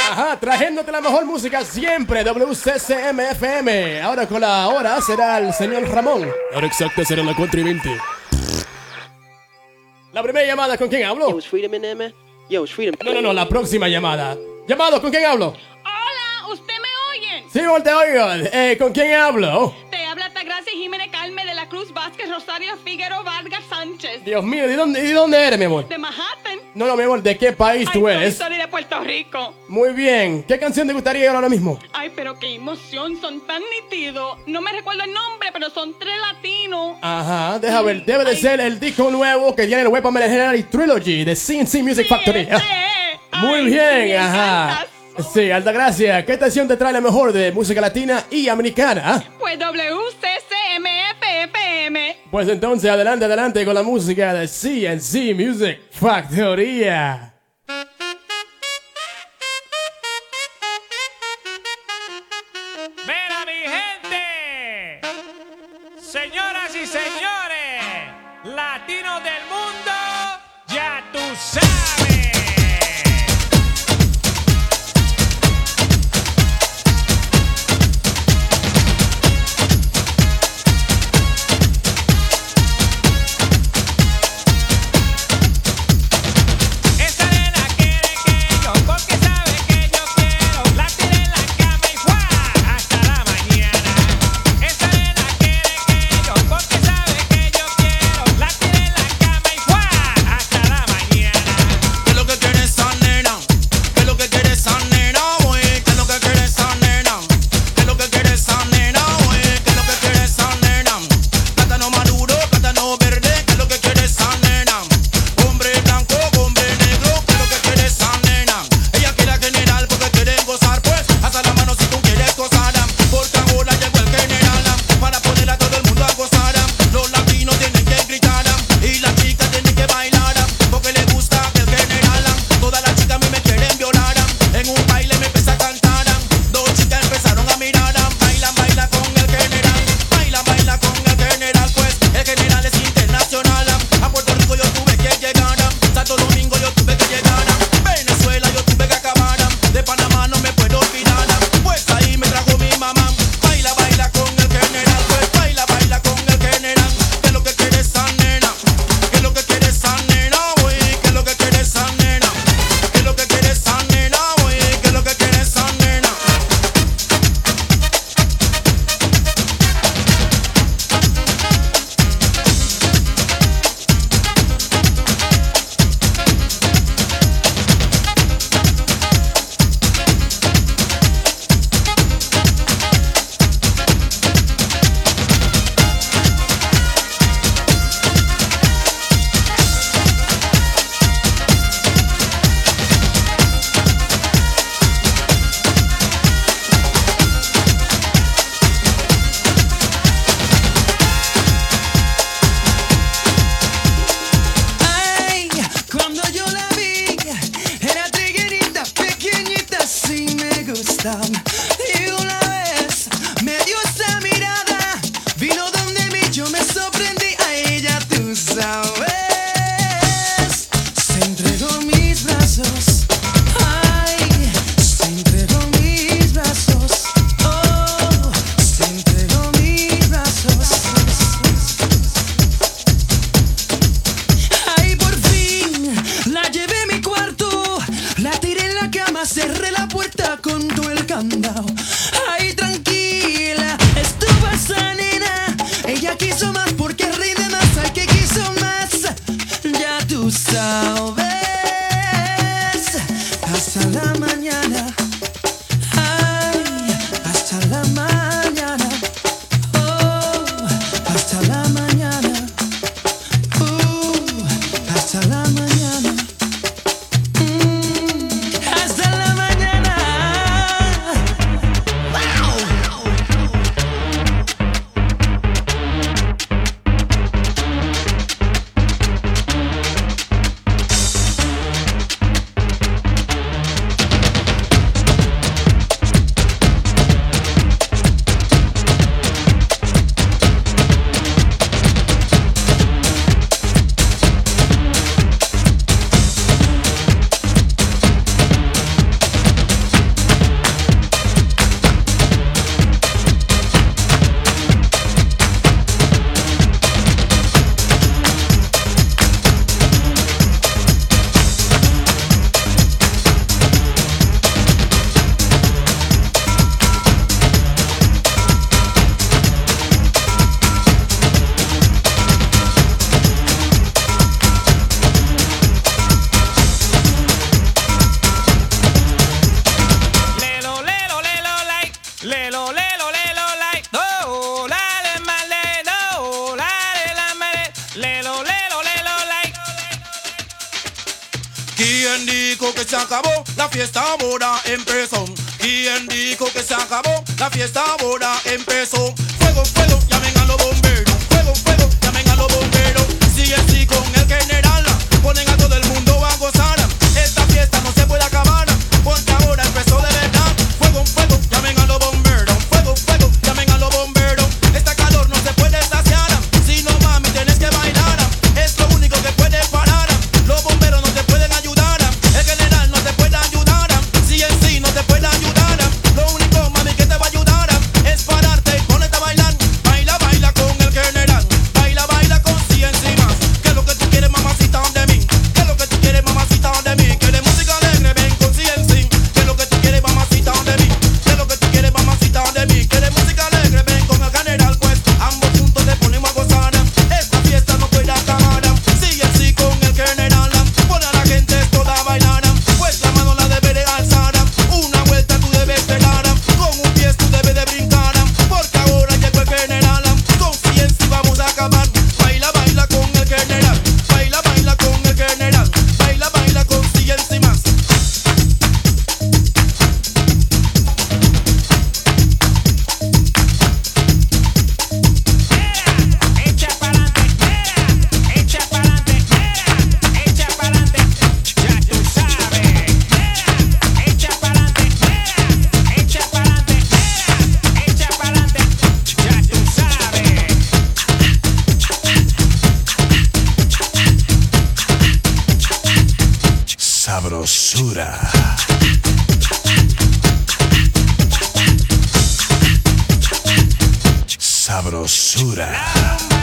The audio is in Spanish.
Ajá, trayéndote la mejor música siempre, WCCM-FM. Ahora con la hora será el señor Ramón. La hora exacta será la 4:20. La primera llamada, ¿con quién hablo? Yo, it's Freedom in there, man. Yo, it's Freedom. No, la próxima llamada. Llamado, ¿con quién hablo? Hola, ¿usted me oye? Sí, te oigo. ¿Con quién hablo? Te habla Altagracia Jiménez Calme de la Cruz Vázquez Rosario Figueroa Vargas Sánchez. Dios mío, ¿de dónde eres, mi amor? De Manhattan. No, mi amor, ¿de qué país tú eres? Soy de Puerto Rico. Muy bien. ¿Qué canción te gustaría oír ahora mismo? Ay, pero qué emoción, son tan nítidos. No me recuerdo el nombre, pero son 3 latinos. Ajá, deja ver. Debe de ser el disco nuevo que tiene el Weapon Legendary Trilogy de CNC Music Factory. Ese es. Muy Ay, bien, me ajá. encantas. Sí, Altagracia, ¿qué estación te trae la mejor de música latina y americana? Pues WCCM-FM. Pues entonces, adelante con la música de CNC Music Factoría. ¡Mira, mi gente! Señoras y señores, latinos del mundo, ya tú sabes. acabó, la fiesta ahora empezó. ¿Quién dijo que se acabó? La fiesta ahora empezó. Fuego, fuego, llamen a los bomberos. Fuego, fuego, llamen a los bomberos. Sí, sí, con el general ponen a todo el mundo a gozar. Esta fiesta no se puede acabar, porque ahora empezó de verdad. Fuego, fuego, llamen a los bomberos. Fuego, fuego, llamen a los bomberos. Esta calor no se puede saciar. Si no, mami, tienes que bailar. Es lo único que puede parar. Los bomberos no te pueden ayudar. El general no te puede ayudar. Si en sí no te puede ayudar. Lo único, mami, que te va a ayudar es pararte y ponerte a bailar. Baila, baila con el general. Baila, baila con CNC más. ¿Qué es lo que tú quieres, mamacita, de mí? ¿Qué es lo que tú quieres, mamacita, de mí? ¿Quieres música alegre? Ven con CNC. ¿Qué es lo que tú quieres, mamacita, de mí? ¿Qué es lo que tú quieres, mamacita, de mí? ¿Quieres música alegre? Ven con el general, pues ambos juntos te ponemos a gozar. Esta fiesta no puede acabar. CNC con el general. Pone a la gente toda a bailar. Pues la mano la debe de alzar. Una vuelta tú debes de dar. Con un pie tú debes de brincar. Porque ahora llegó el general. Con CNC vamos a acabar. Baila, baila con el general. Baila, baila con el general. Baila, baila con CNC más. Echa pa'lante, echa pa'lante, echa pa'lante, ya tú sabes. Echa pa'lante, echa pa'lante, echa pa'lante, ya tú sabes. Sabrosura. Sabrosura.